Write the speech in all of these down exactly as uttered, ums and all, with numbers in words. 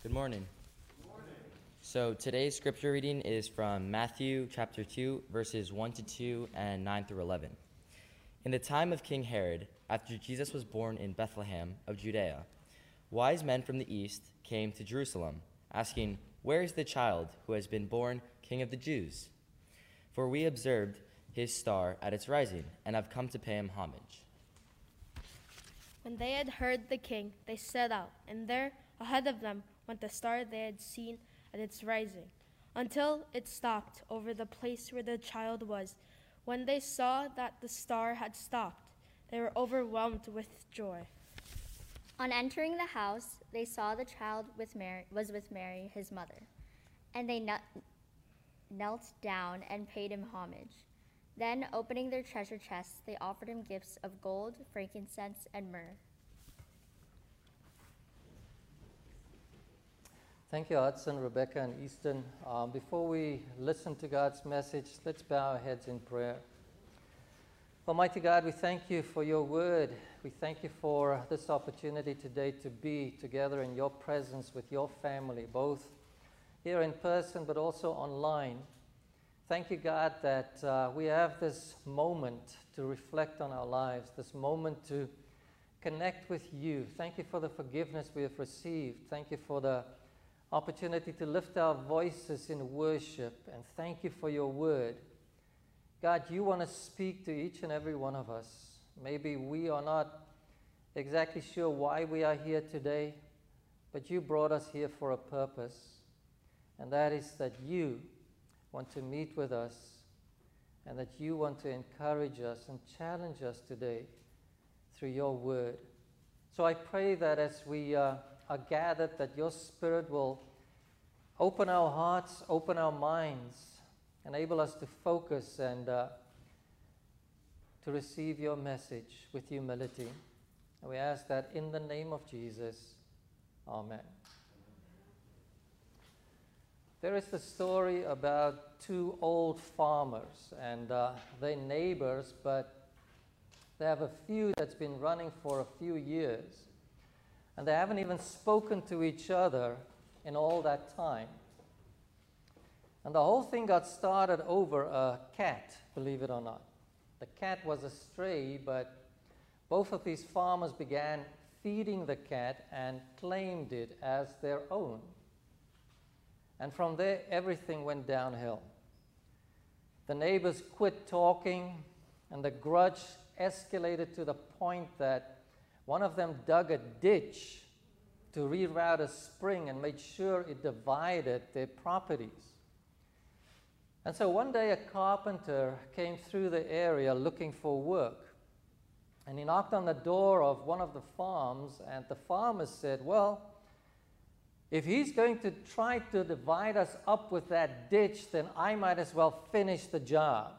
Good morning. Good morning. So today's scripture reading is from Matthew chapter two, verses one to two and nine through eleven. In the time of King Herod, after Jesus was born in Bethlehem of Judea, wise men from the east came to Jerusalem, asking, "Where is the child who has been born King of the Jews? For we observed his star at its rising and have come to pay him homage." When they had heard the king, they set out, and there, ahead of them, went the star they had seen at its rising, until it stopped over the place where the child was. When they saw that the star had stopped, they were overwhelmed with joy. On entering the house, they saw the child with Mary, was with Mary, his mother, and they knelt down and paid him homage. Then, opening their treasure chests, they offered him gifts of gold, frankincense, and myrrh. Thank you, Hudson, Rebecca, and Easton. Um, before we listen to God's message, let's bow our heads in prayer. Almighty God, we thank you for your word. We thank you for this opportunity today to be together in your presence with your family, both here in person but also online. Thank you, God, that uh, we have this moment to reflect on our lives, this moment to connect with you. Thank you for the forgiveness we have received. Thank you for the opportunity to lift our voices in worship, and thank you for your word. God, you want to speak to each and every one of us. Maybe we are not exactly sure why we are here today, but you brought us here for a purpose, and that is that you want to meet with us, and that you want to encourage us and challenge us today through your word. So I pray that as we uh, are gathered, that your Spirit will open our hearts, open our minds, enable us to focus and uh, to receive your message with humility. And we ask that in the name of Jesus. Amen. There is the story about two old farmers, and uh, they're neighbors, but they have a feud that's been running for a few years, and they haven't even spoken to each other in all that time. And the whole thing got started over a cat, believe it or not. The cat was a stray, but both of these farmers began feeding the cat and claimed it as their own. And from there, everything went downhill. The neighbors quit talking, and the grudge escalated to the point that one of them dug a ditch to reroute a spring and made sure it divided their properties. And so one day, a carpenter came through the area looking for work. And he knocked on the door of one of the farms, and the farmer said, "Well, if he's going to try to divide us up with that ditch, then I might as well finish the job.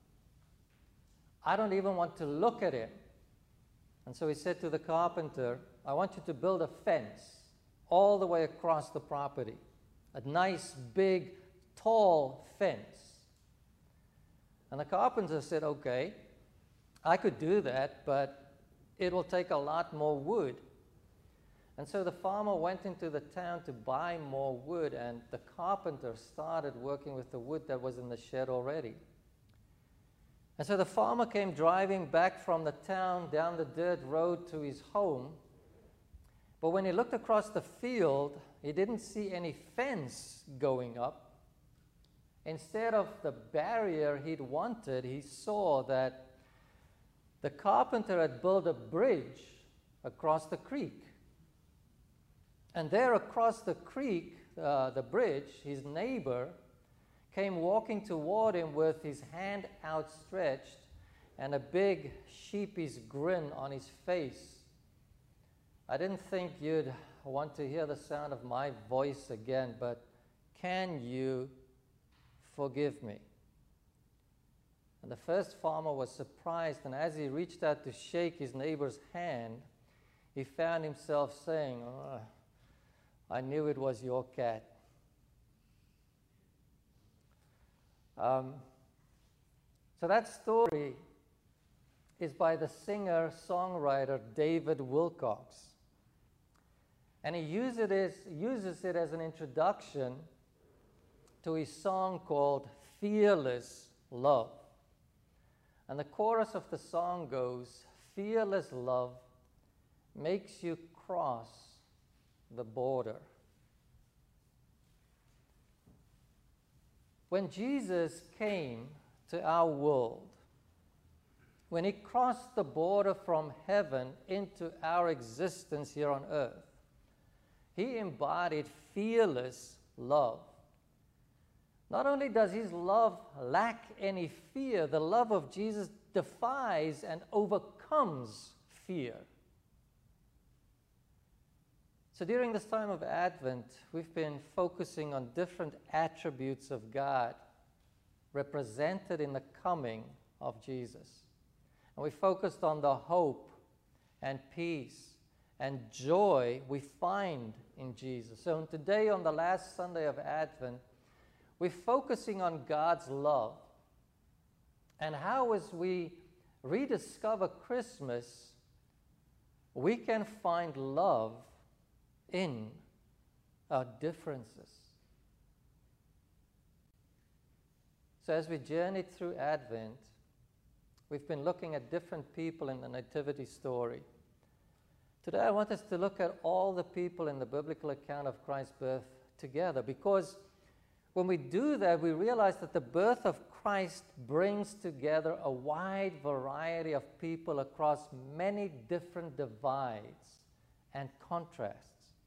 I don't even want to look at him." And so he said to the carpenter, "I want you to build a fence all the way across the property, a nice, big, tall fence." And the carpenter said, "Okay, I could do that, but it will take a lot more wood." And so the farmer went into the town to buy more wood, and the carpenter started working with the wood that was in the shed already. And so the farmer came driving back from the town down the dirt road to his home. But when he looked across the field, he didn't see any fence going up. Instead of the barrier he'd wanted, he saw that the carpenter had built a bridge across the creek. And there across the creek, uh, the bridge, his neighbor came walking toward him with his hand outstretched and a big sheepish grin on his face. I didn't think you'd want to hear the sound of my voice again, but can you forgive me? And the first farmer was surprised, and as he reached out to shake his neighbor's hand, he found himself saying, "Oh, I knew it was your cat." Um, so that story is by the singer-songwriter David Wilcox. And he uses it as, uses it as an introduction to his song called Fearless Love. And the chorus of the song goes, fearless love makes you cross the border. When Jesus came to our world, when he crossed the border from heaven into our existence here on earth, he embodied fearless love. Not only does his love lack any fear, the love of Jesus defies and overcomes fear. So during this time of Advent, we've been focusing on different attributes of God represented in the coming of Jesus. And we focused on the hope and peace and joy we find in Jesus. So today, on the last Sunday of Advent, we're focusing on God's love and how, as we rediscover Christmas, we can find love in our differences. So as we journeyed through Advent, we've been looking at different people in the Nativity story. Today I want us to look at all the people in the biblical account of Christ's birth together, because when we do that, we realize that the birth of Christ brings together a wide variety of people across many different divides and contrasts.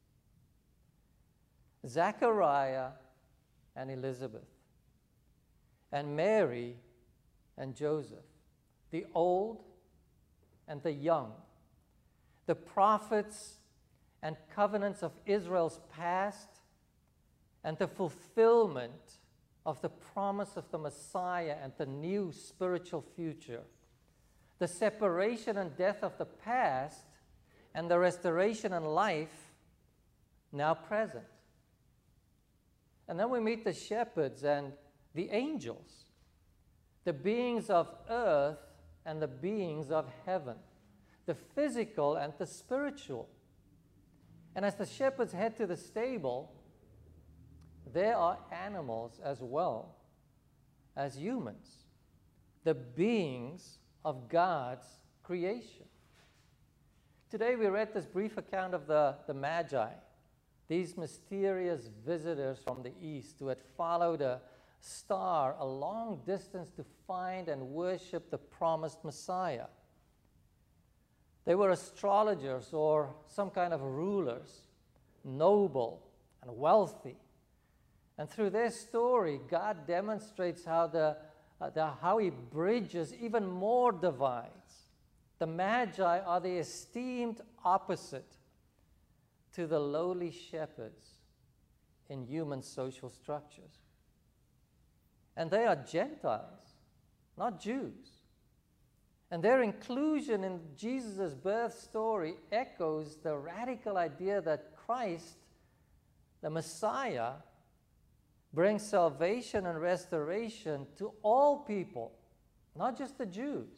Zechariah and Elizabeth, and Mary and Joseph, the old and the young, the prophets and covenants of Israel's past, and the fulfillment of the promise of the Messiah and the new spiritual future, the separation and death of the past, and the restoration and life now present. And then we meet the shepherds and the angels, the beings of earth and the beings of heaven, the physical and the spiritual. And as the shepherds head to the stable, there are animals as well as humans, the beings of God's creation. Today we read this brief account of the, the Magi, these mysterious visitors from the east who had followed a star a long distance to find and worship the promised Messiah. They were astrologers or some kind of rulers, noble and wealthy. And through their story, God demonstrates how, the, uh, the, how he bridges even more divides. The Magi are the esteemed opposite to the lowly shepherds in human social structures. And they are Gentiles, not Jews. And their inclusion in Jesus' birth story echoes the radical idea that Christ, the Messiah, brings salvation and restoration to all people, not just the Jews.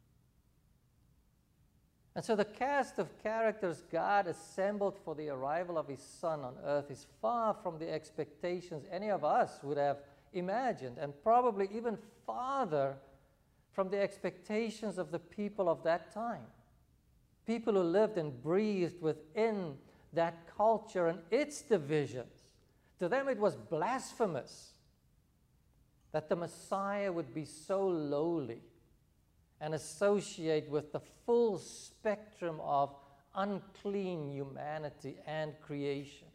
And so the cast of characters God assembled for the arrival of his Son on earth is far from the expectations any of us would have imagined, and probably even farther from the expectations of the people of that time. People who lived and breathed within that culture and its divisions. To them it was blasphemous that the Messiah would be so lowly and associate with the full spectrum of unclean humanity and creation.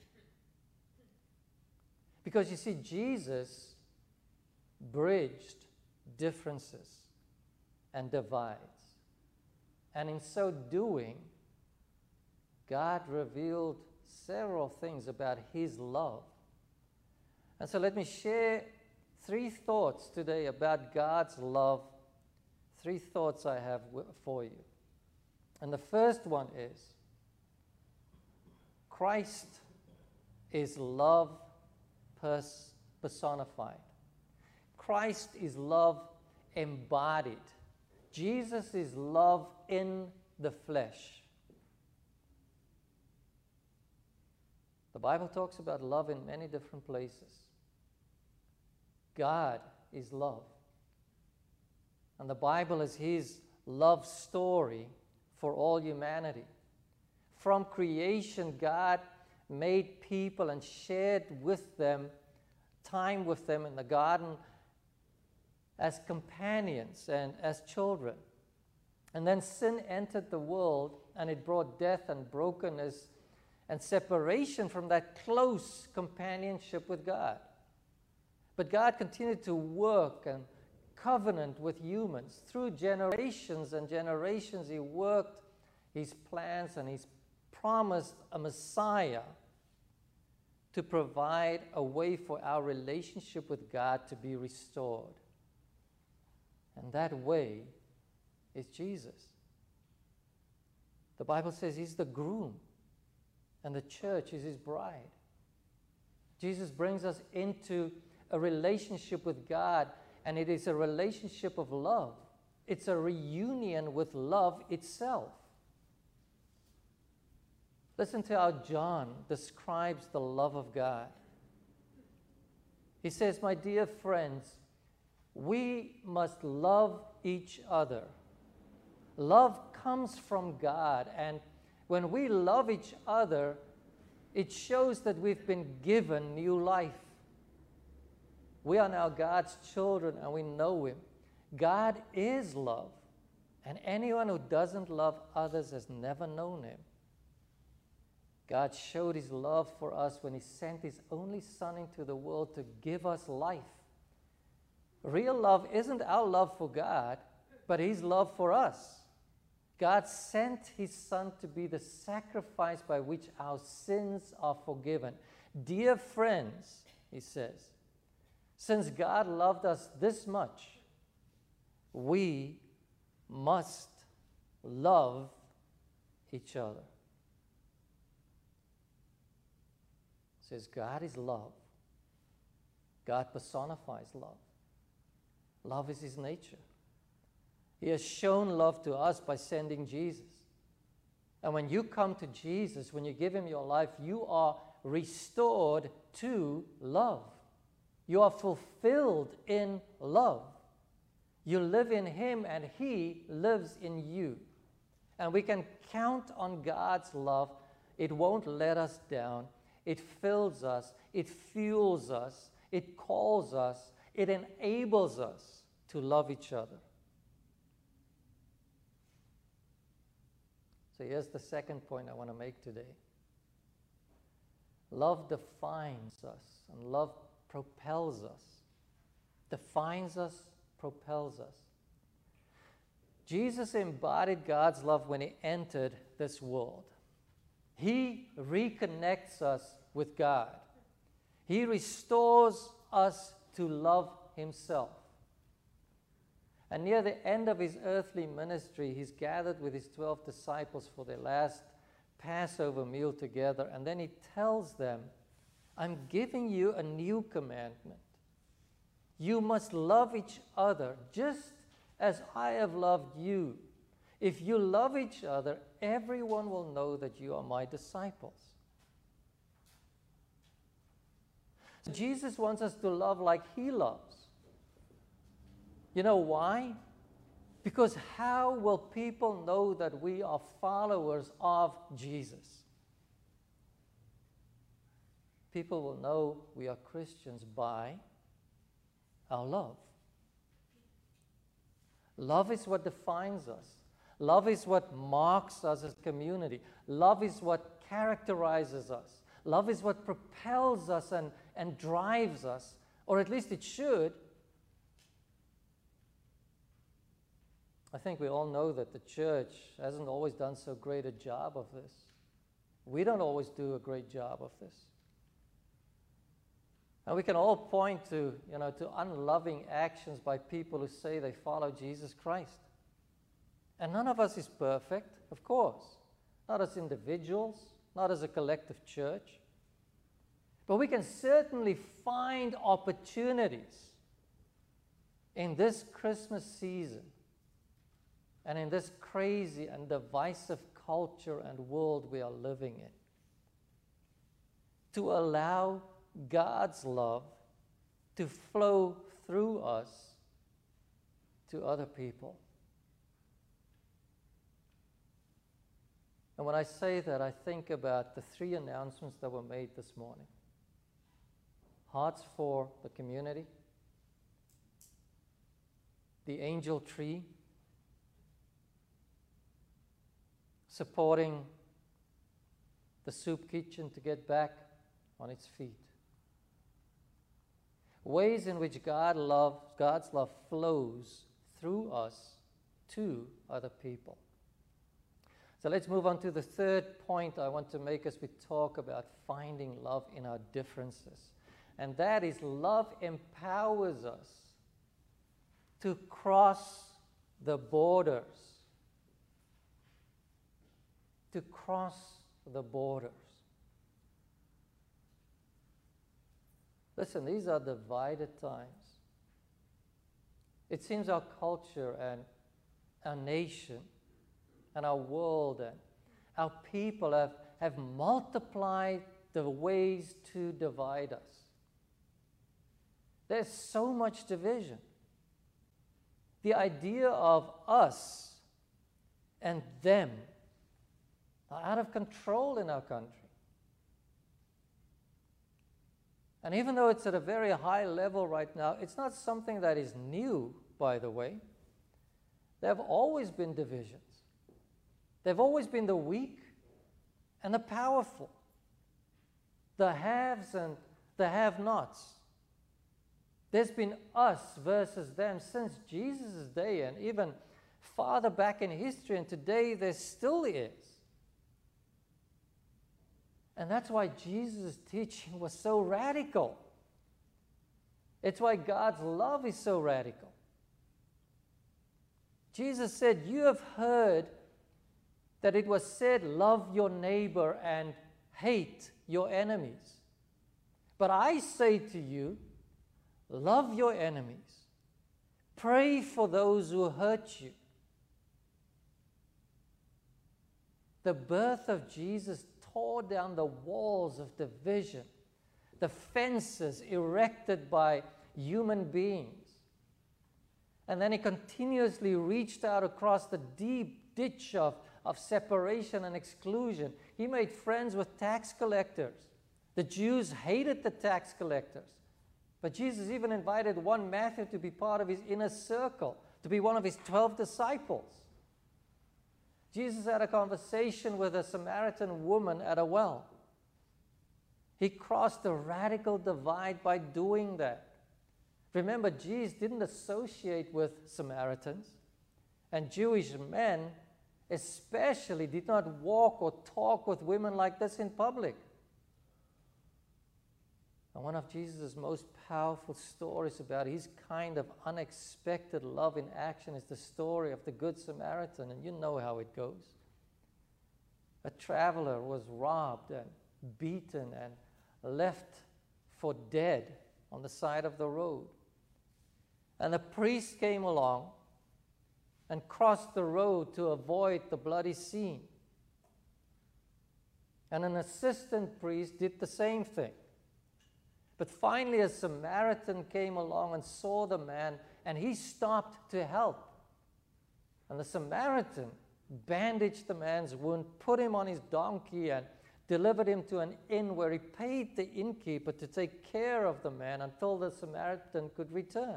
Because you see, Jesus bridged differences and divides. And in so doing, God revealed several things about his love. And so let me share three thoughts today about God's love. Three thoughts I have for you. And the first one is, Christ is love pers- personified. Christ is love embodied. Jesus is love in the flesh. The Bible talks about love in many different places. God is love. And the Bible is His love story for all humanity. From creation, God made people and shared with them, time with them in the garden as companions and as children. And then sin entered the world, and it brought death and brokenness and separation from that close companionship with God. But God continued to work and covenant with humans. Through generations and generations, He worked His plans, and He's promised a Messiah to provide a way for our relationship with God to be restored. And that way is Jesus. The Bible says He's the groom, and the church is His bride. Jesus brings us into a relationship with God, and it is a relationship of love. It's a reunion with love itself. Listen to how John describes the love of God. He says, "My dear friends, we must love each other. Love comes from God, and when we love each other, it shows that we've been given new life. We are now God's children, and we know Him. God is love, and anyone who doesn't love others has never known Him. God showed His love for us when He sent His only Son into the world to give us life. Real love isn't our love for God, but His love for us. God sent His Son to be the sacrifice by which our sins are forgiven. Dear friends," He says, "since God loved us this much, we must love each other." He says God is love. God personifies love. Love is His nature. He has shown love to us by sending Jesus. And when you come to Jesus, when you give Him your life, you are restored to love. You are fulfilled in love. You live in Him, and He lives in you. And we can count on God's love. It won't let us down. It fills us. It fuels us. It calls us. It enables us to love each other. So here's the second point I want to make today. Love defines us, and love propels us. Defines us, propels us. Jesus embodied God's love when He entered this world. He reconnects us with God. He restores us to love Himself. And near the end of His earthly ministry, He's gathered with His twelve disciples for their last Passover meal together. And then He tells them, "I'm giving you a new commandment. You must love each other just as I have loved you. If you love each other, everyone will know that you are my disciples." So Jesus wants us to love like He loves. You know why? Because how will people know that we are followers of Jesus? People will know we are Christians by our love. Love is what defines us. Love is what marks us as a community. Love is what characterizes us. Love is what propels us and, and drives us, or at least it should. I think we all know that the church hasn't always done so great a job of this. We don't always do a great job of this. And we can all point to, you know, to unloving actions by people who say they follow Jesus Christ. And none of us is perfect, of course. Not as individuals, not as a collective church. But we can certainly find opportunities in this Christmas season and in this crazy and divisive culture and world we are living in to allow God's love to flow through us to other people. And when I say that, I think about the three announcements that were made this morning. Hearts for the community, the angel tree, supporting the soup kitchen to get back on its feet. Ways in which God love, God's love flows through us to other people. So let's move on to the third point I want to make as we talk about finding love in our differences. And that is, love empowers us to cross the borders. To cross the borders. Listen, these are divided times. It seems our culture and our nation and our world and our people have, have multiplied the ways to divide us. There's so much division. The idea of us and them are out of control in our country. And even though it's at a very high level right now, it's not something that is new, by the way. There have always been divisions. There have always been the weak and the powerful, the haves and the have-nots. There's been us versus them since Jesus' day and even farther back in history, and today there still is. And that's why Jesus' teaching was so radical. It's why God's love is so radical. Jesus said, "You have heard that it was said, 'Love your neighbor and hate your enemies.' But I say to you, love your enemies. Pray for those who hurt you." The birth of Jesus tore down the walls of division, the fences erected by human beings. And then he continuously reached out across the deep ditch of, of separation and exclusion. He made friends with tax collectors. The Jews hated the tax collectors. But Jesus even invited one Matthew to be part of his inner circle, to be one of his twelve disciples. Jesus had a conversation with a Samaritan woman at a well. He crossed a radical divide by doing that. Remember, Jesus didn't associate with Samaritans, and Jewish men especially did not walk or talk with women like this in public. And one of Jesus' most powerful stories about his kind of unexpected love in action is the story of the Good Samaritan, and you know how it goes. A traveler was robbed and beaten and left for dead on the side of the road. And the priest came along and crossed the road to avoid the bloody scene. And an assistant priest did the same thing. But finally, a Samaritan came along and saw the man, and he stopped to help. And the Samaritan bandaged the man's wound, put him on his donkey, and delivered him to an inn where he paid the innkeeper to take care of the man until the Samaritan could return.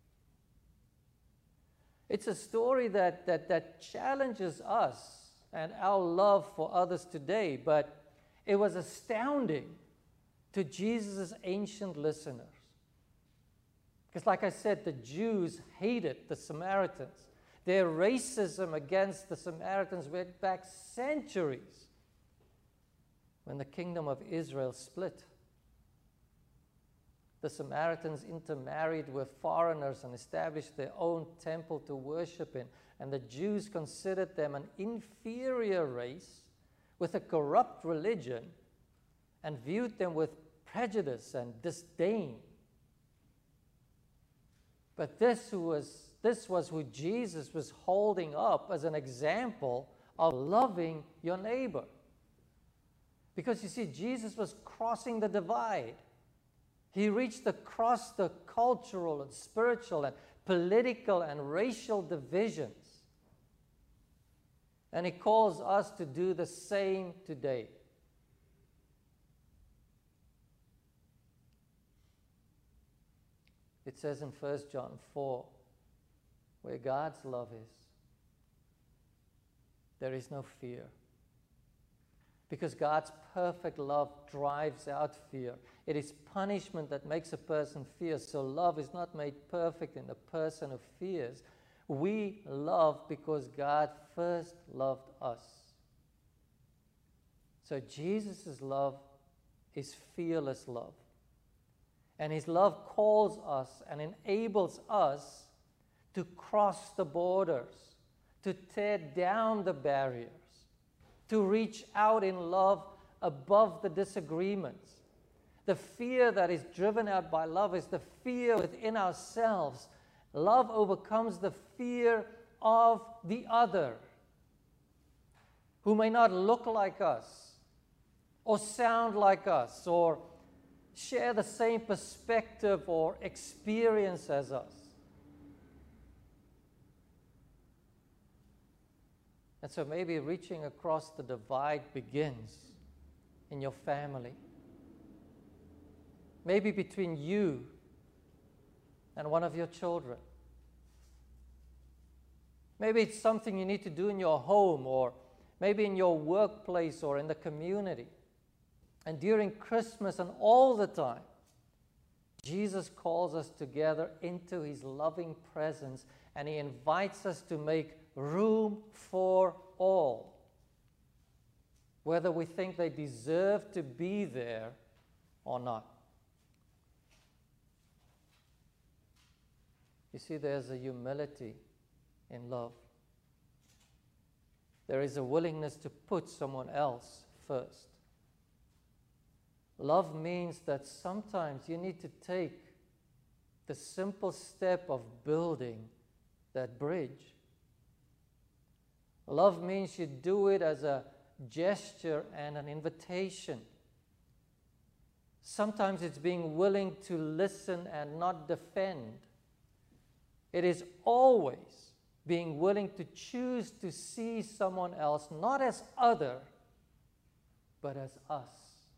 It's a story that, that, that challenges us and our love for others today, but it was astounding to Jesus' ancient listeners. Because like I said, the Jews hated the Samaritans. Their racism against the Samaritans went back centuries when the kingdom of Israel split. The Samaritans intermarried with foreigners and established their own temple to worship in, and the Jews considered them an inferior race with a corrupt religion and viewed them with prejudice and disdain. But this was, this was who Jesus was holding up as an example of loving your neighbor. Because you see, Jesus was crossing the divide. He reached across the cultural and spiritual and political and racial divisions. And he calls us to do the same today. It says in First John four, where God's love is, there is no fear. Because God's perfect love drives out fear. It is punishment that makes a person fear. So love is not made perfect in the person who fears. We love because God first loved us. So Jesus' love is fearless love. And his love calls us and enables us to cross the borders, to tear down the barriers, to reach out in love above the disagreements. The fear that is driven out by love is the fear within ourselves. Love overcomes the fear of the other, who may not look like us, or sound like us, or share the same perspective or experience as us. And so maybe reaching across the divide begins in your family. Maybe between you and one of your children. Maybe it's something you need to do in your home, or maybe in your workplace, or in the community. And during Christmas and all the time, Jesus calls us together into his loving presence, and he invites us to make room for all, whether we think they deserve to be there or not. You see, there's a humility in love. There is a willingness to put someone else first. Love means that sometimes you need to take the simple step of building that bridge. Love means you do it as a gesture and an invitation. Sometimes it's being willing to listen and not defend. It is always being willing to choose to see someone else not as other, but as us.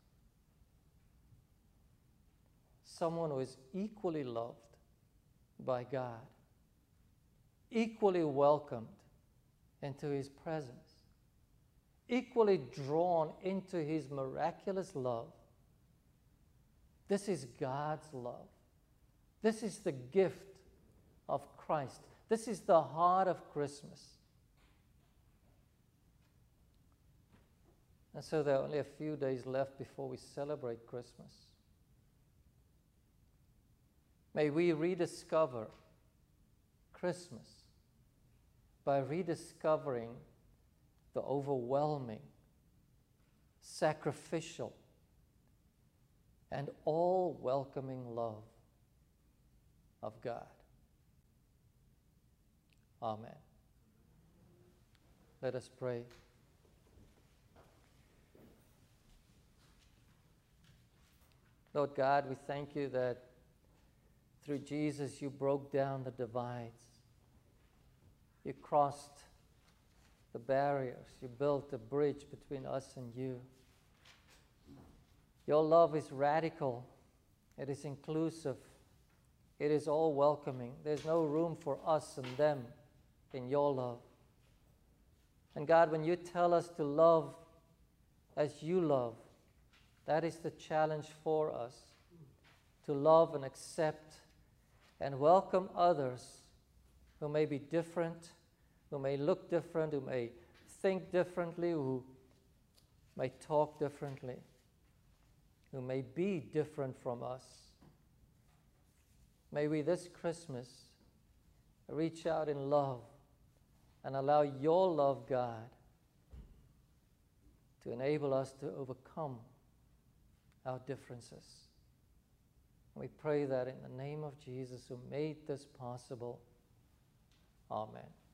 Someone who is equally loved by God, equally welcomed into his presence, equally drawn into his miraculous love. This is God's love. This is the gift of Christ. This is the heart of Christmas. And so there are only a few days left before we celebrate Christmas. May we rediscover Christmas by rediscovering the overwhelming, sacrificial, and all-welcoming love of God. Amen. Let us pray. Lord God, we thank you that through Jesus you broke down the divides. You crossed the barriers. You built a bridge between us and you. Your love is radical. It is inclusive. It is all welcoming. There's no room for us and them in your love. And God, when you tell us to love as you love, that is the challenge for us, to love and accept and welcome others who may be different, who may look different, who may think differently, who may talk differently, who may be different from us. May we this Christmas reach out in love and allow your love, God, to enable us to overcome our differences. We pray that in the name of Jesus, who made this possible. Amen.